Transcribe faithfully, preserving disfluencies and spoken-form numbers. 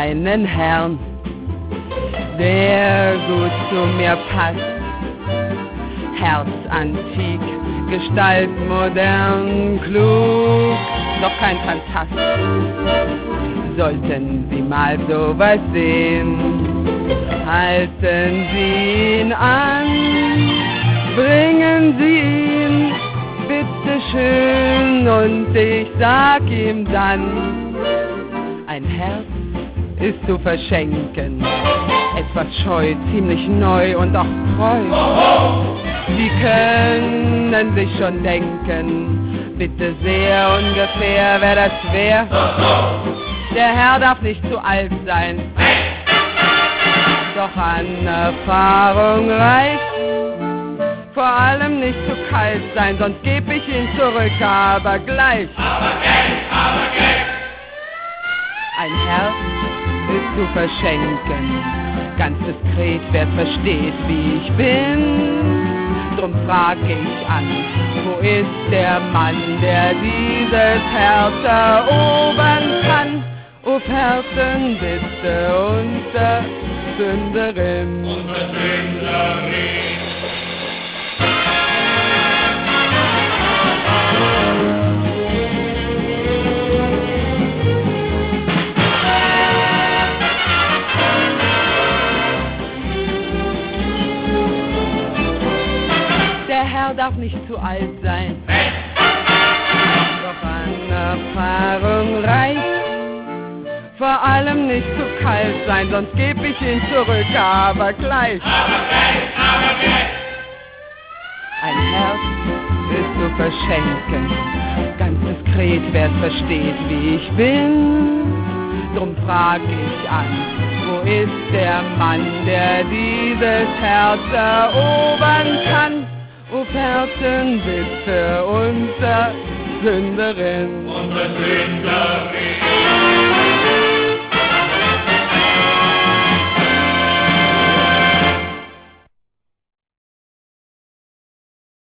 einen Herrn, der gut zu mir passt. Herz antik, Gestalt modern, klug, doch kein Fantast. Sollten Sie mal sowas sehen, halten Sie ihn an, bringen Sie ihn bitte schön und ich sag ihm dann, ein Herz ist zu verschenken, etwas scheu, ziemlich neu und auch treu. Sie können sich schon denken, bitte sehr ungefähr, wer das wär. Der Herr darf nicht zu alt sein, doch an Erfahrung reicht. Vor allem nicht zu kalt sein, sonst geb ich ihn zurück, aber gleich. Aber gleich, aber gleich. Ein Herz ist zu verschenken, ganz diskret, wer's versteht, wie ich bin. Drum frag ich an, wo ist der Mann, der dieses Herz erobern kann? Auf Herzen bitte unser Sünderin. Unsere Sünderin. Der Herr darf nicht zu alt sein, doch an Erfahrung reicht. Vor allem nicht zu kalt sein, sonst geb ich ihn zurück, aber gleich. Aber gleich, aber gleich. Ein Herz ist zu verschenken, ganz diskret, wer's versteht, wie ich bin. Drum frag ich an, wo ist der Mann, der dieses Herz erobern kann? Auf Herzen bitte unser Sünderin. Unsere Sünderin.